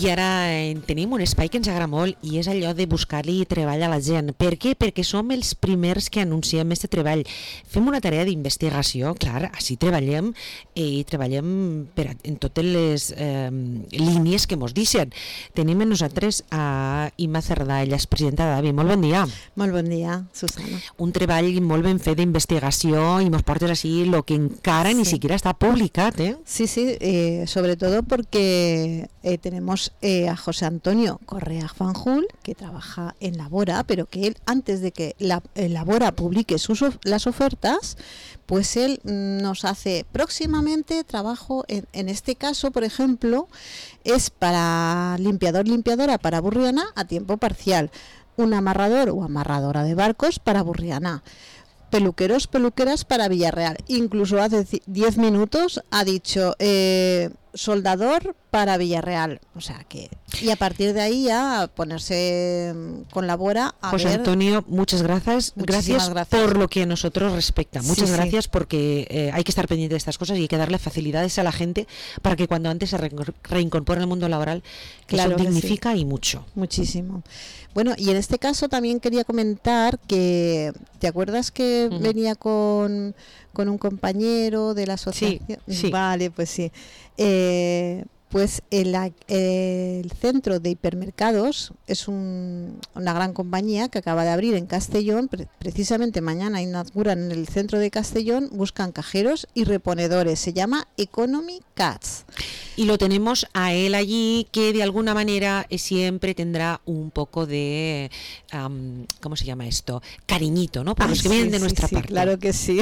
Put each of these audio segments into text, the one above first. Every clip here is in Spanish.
I ara tenim un espai que ens agrada molt i és allò de buscar-li treball a la gent. Per què? Perquè som els primers que anunciem este treball. Fem una tarea d'investigació, clar, així treballem i treballem en totes les línies que mos deixen. Tenim amb nosaltres a Imma Cerdà, ella és presidenta d'AVI. Molt bon dia. Molt bon dia, Susana. Un treball molt ben fet d'investigació i mos portes així el que encara ni siquiera està publicat, ¿eh? Sí, sobre todo porque tenemos a José Antonio Correa Fanjul, que trabaja en Labora, pero que él, antes de que Labora publique las ofertas, pues él nos hace próximamente trabajo, en este caso, por ejemplo, es para limpiadora para Burriana a tiempo parcial, un amarrador o amarradora de barcos para Burriana, peluqueras para Villarreal. Incluso hace 10 minutos ha dicho soldador para Villarreal. O sea que, y a partir de ahí ya ponerse con Labora a José ver. Antonio, muchas gracias. Gracias por lo que a nosotros respecta. Muchas gracias porque hay que estar pendiente de estas cosas y hay que darle facilidades a la gente para que cuando antes se reincorpore al mundo laboral, que claro eso que dignifica sí. Y mucho. Muchísimo. Bueno, y en este caso también quería comentar que, ¿te acuerdas que venía con un compañero de la asociación? Sí. Vale, pues sí. Pues el centro de hipermercados es una gran compañía que acaba de abrir en Castellón. Precisamente mañana inauguran en el centro de Castellón, buscan cajeros y reponedores. Se llama Economy Cats. Y lo tenemos a él allí, que de alguna manera siempre tendrá un poco de, ¿cómo se llama esto? Cariñito, ¿no? Por los que vienen de nuestra parte. Claro que sí.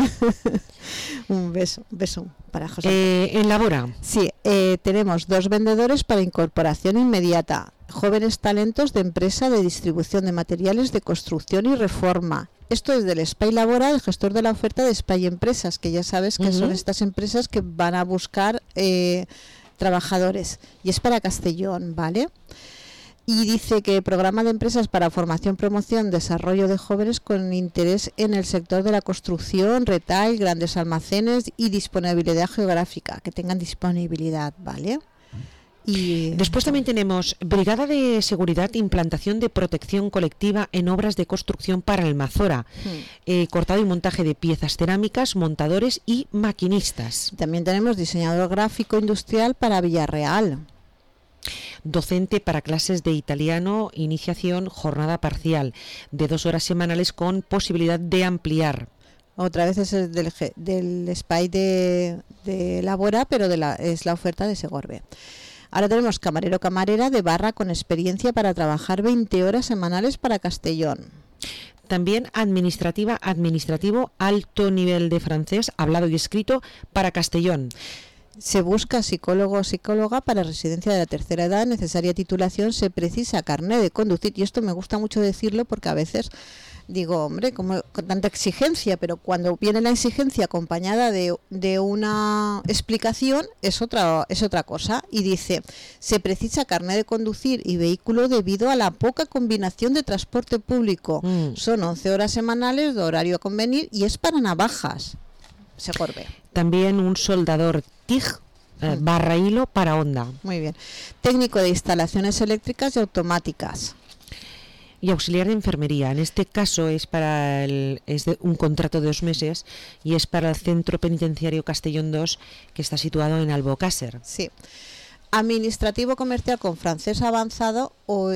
Un beso para José. En Labora. Sí, tenemos 2 vendedores para incorporación inmediata, jóvenes talentos de empresa de distribución de materiales de construcción y reforma. Esto es del SPY Labora, el gestor de la oferta de SPY Empresas, que ya sabes que son estas empresas que van a buscar trabajadores, y es para Castellón, ¿vale? Y dice que programa de empresas para formación, promoción, desarrollo de jóvenes con interés en el sector de la construcción, retail, grandes almacenes y disponibilidad geográfica, que tengan disponibilidad, ¿vale? Y después también tenemos Brigada de Seguridad e Implantación de Protección Colectiva en Obras de Construcción para el Mazora, cortado y montaje de piezas cerámicas, montadores y maquinistas. También tenemos diseñador gráfico industrial para Villarreal. Docente para clases de italiano, iniciación, jornada parcial, de 2 horas semanales con posibilidad de ampliar. Otra vez es el del SPY de Labora, pero es la oferta de Segorbe. Ahora tenemos camarera de barra con experiencia para trabajar 20 horas semanales para Castellón. También administrativo alto nivel de francés, hablado y escrito para Castellón. Se busca psicólogo o psicóloga para residencia de la tercera edad, necesaria titulación, se precisa carnet de conducir, y esto me gusta mucho decirlo porque a veces digo, hombre, como con tanta exigencia, pero cuando viene la exigencia acompañada de una explicación es otra cosa. Y dice, se precisa carnet de conducir y vehículo debido a la poca combinación de transporte público. Son 11 horas semanales de horario a convenir y es para navajas. Segorbe. También un soldador TIG barra hilo para Honda. Muy bien. Técnico de instalaciones eléctricas y automáticas. Y auxiliar de enfermería. En este caso es un contrato de 2 meses y es para el Centro Penitenciario Castellón 2, que está situado en Albocácer. Sí. Administrativo comercial con francés avanzado o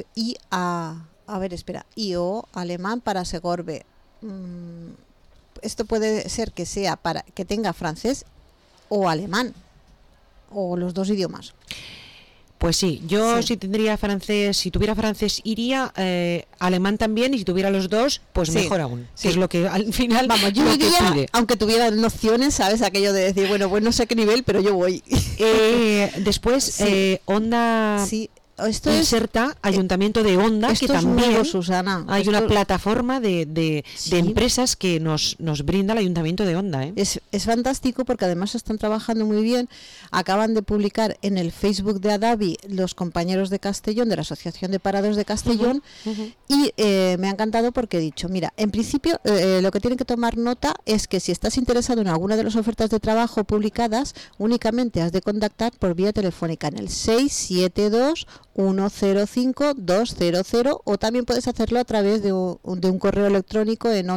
alemán para Segorbe. Esto puede ser que sea para que tenga francés o alemán o los 2 idiomas. Pues sí, yo si tuviera francés iría, alemán también, y si tuviera los 2, pues mejor aún. Sí. Es lo que al final yo iría, aunque tuviera nociones, ¿sabes? Aquello de decir, bueno, pues no sé qué nivel, pero yo voy. Después, Honda... Sí. Esto inserta Ayuntamiento de Honda, que también nuevo, Susana. Hay una plataforma de empresas que nos brinda el Ayuntamiento de Honda. Es fantástico porque además están trabajando muy bien. Acaban de publicar en el Facebook de Adavi los compañeros de Castellón, de la Asociación de Parados de Castellón, y me ha encantado porque he dicho, mira, en principio lo que tienen que tomar nota es que si estás interesado en alguna de las ofertas de trabajo publicadas, únicamente has de contactar por vía telefónica en el 672 105-200, o también puedes hacerlo a través de un correo electrónico en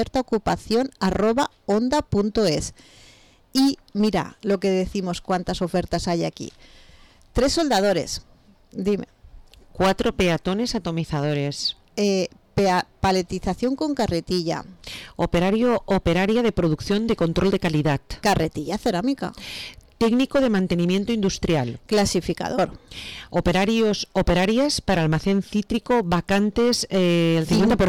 ondaisertaocupación@onda.es. Y mira lo que decimos, cuántas ofertas hay aquí. 3 soldadores, dime. 4 peatones atomizadores. Paletización con carretilla. Operaria de producción de control de calidad. Carretilla cerámica. Técnico de mantenimiento industrial. Clasificador. Operarias para almacén cítrico vacantes, el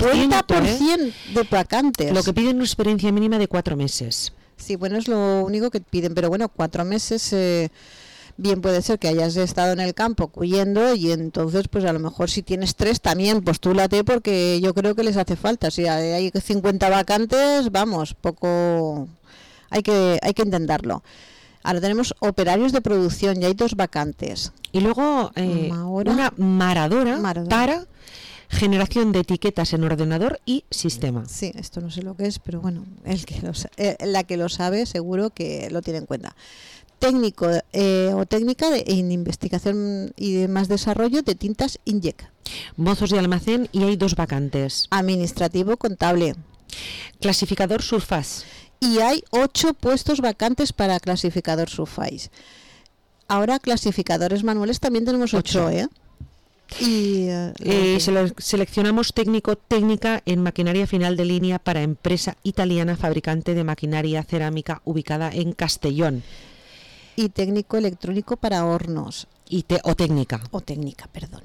50% de vacantes. Lo que piden una experiencia mínima de 4 meses. Sí, bueno, es lo único que piden, pero bueno, 4 meses... bien puede ser que hayas estado en el campo cuyendo, y entonces pues a lo mejor si tienes 3 también postúlate, porque yo creo que les hace falta. Si hay 50 vacantes, vamos, poco hay que intentarlo. Ahora tenemos operarios de producción, y hay 2 vacantes. Y luego una maradora para generación de etiquetas en ordenador y sistema. Sí, esto no sé lo que es, pero bueno, la que lo sabe seguro que lo tiene en cuenta. Técnico o técnica en investigación y demás desarrollo de tintas Inject. Mozos de almacén, y hay 2 vacantes. Administrativo contable. Clasificador Surface. Y hay 8 puestos vacantes para clasificador Surface. Ahora clasificadores manuales también tenemos 8, ¿eh? Y seleccionamos técnica en maquinaria final de línea para empresa italiana fabricante de maquinaria cerámica ubicada en Castellón. Y técnico electrónico para hornos. O técnica, perdón.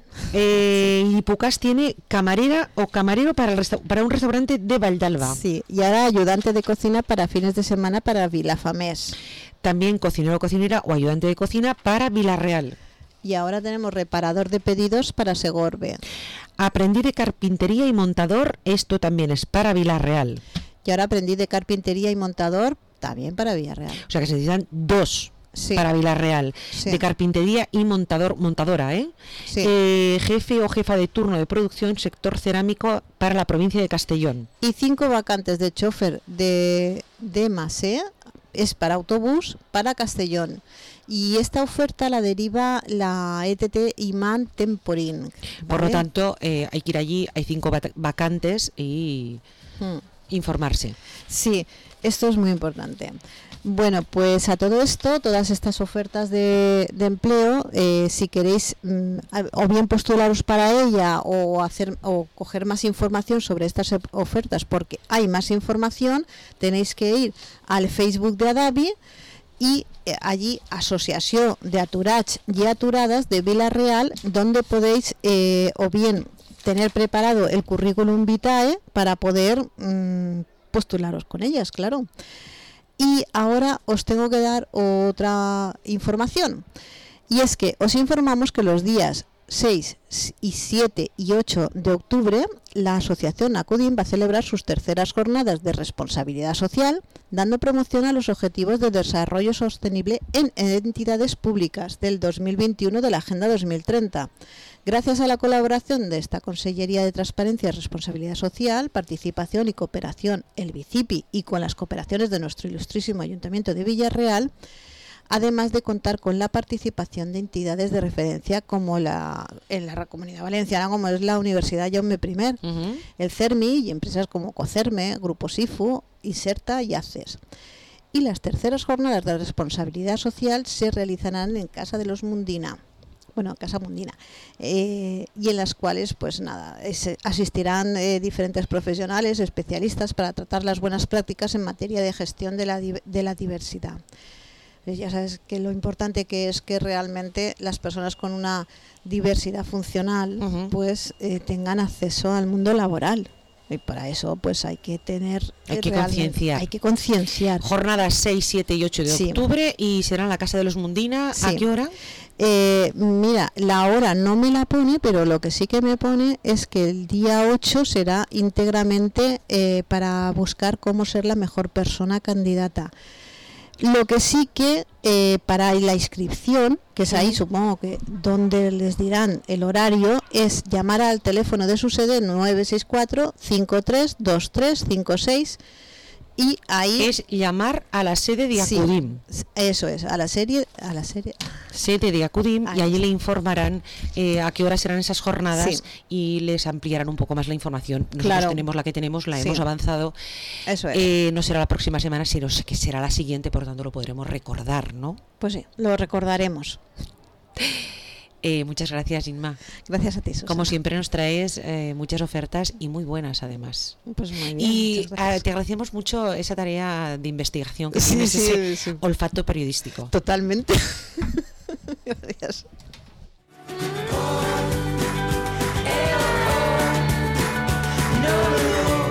Y Pucas tiene camarera o camarero para un restaurante de Valldalba. Sí, y ahora ayudante de cocina para fines de semana para Vilafamés. También cocinero o cocinera o ayudante de cocina para Villarreal. Y ahora tenemos reparador de pedidos para Segorbe. Aprendí de carpintería y montador, esto también es para Villarreal. Y ahora aprendí de carpintería y montador también para Villarreal. O sea que se necesitan 2. Sí. Para Villarreal, sí. De carpintería y montadora, Sí. Jefe o jefa de turno de producción, sector cerámico para la provincia de Castellón. Y 5 vacantes de chofer de Masé, es para autobús para Castellón. Y esta oferta la deriva la ETT Iman Temporín, ¿vale? Por lo tanto, hay que ir allí, hay 5 vacantes y informarse. Sí, esto es muy importante. Bueno, pues a todo esto, todas estas ofertas de empleo, si queréis o bien postularos para ella o coger más información sobre estas ofertas, porque hay más información, tenéis que ir al Facebook de Adavi y allí Asociación de Aturats y Aturadas de Villarreal, donde podéis o bien tener preparado el currículum vitae para poder postularos con ellas, claro. Y ahora os tengo que dar otra información, y es que os informamos que los días 6 y 7 y 8 de octubre la asociación Acudin va a celebrar sus terceras jornadas de responsabilidad social, dando promoción a los objetivos de desarrollo sostenible en entidades públicas del 2021 de la Agenda 2030. Gracias a la colaboración de esta Consellería de Transparencia y Responsabilidad Social, Participación y Cooperación, el BICIPI, y con las cooperaciones de nuestro ilustrísimo Ayuntamiento de Villarreal, además de contar con la participación de entidades de referencia como en la Comunidad Valenciana, como es la Universidad Jaume I, el CERMI, y empresas como COCERME, Grupo SIFU, ISERTA y ACES. Y las terceras jornadas de responsabilidad social se realizarán en Casa de los Mundina. Casa Mundina, y en las cuales pues nada, asistirán diferentes profesionales, especialistas, para tratar las buenas prácticas en materia de gestión de la diversidad. Pues ya sabes que lo importante que es que realmente las personas con una diversidad funcional pues tengan acceso al mundo laboral. Y para eso pues hay que concienciar. Jornadas 6, 7 y 8 de octubre, y será en la Casa de los Mundina. Sí. ¿A qué hora? Mira, la hora no me la pone, pero lo que sí que me pone es que el día 8 será íntegramente para buscar cómo ser la mejor persona candidata. Lo que sí que para la inscripción, que es ahí supongo que donde les dirán el horario, es llamar al teléfono de su sede 964 532356 Y ahí es llamar a la sede de sí, Acudim. eso es, a la serie Sede de Acudim, ahí y allí está. le informarán a qué hora serán esas jornadas Sí. y les ampliarán un poco más la información. Nosotros Claro. tenemos la que tenemos, la Sí. hemos avanzado. Eso es. No será la próxima semana, sino que será la siguiente, por tanto lo podremos recordar, ¿no? Pues sí, lo recordaremos. Muchas gracias, Inma. Gracias a ti, Susana. Como siempre nos traes muchas ofertas y muy buenas además. Pues muy bien. Y muchas gracias. te agradecemos mucho esa tarea de investigación que Sí, tienes, sí, ese sí. olfato periodístico. Totalmente. Gracias.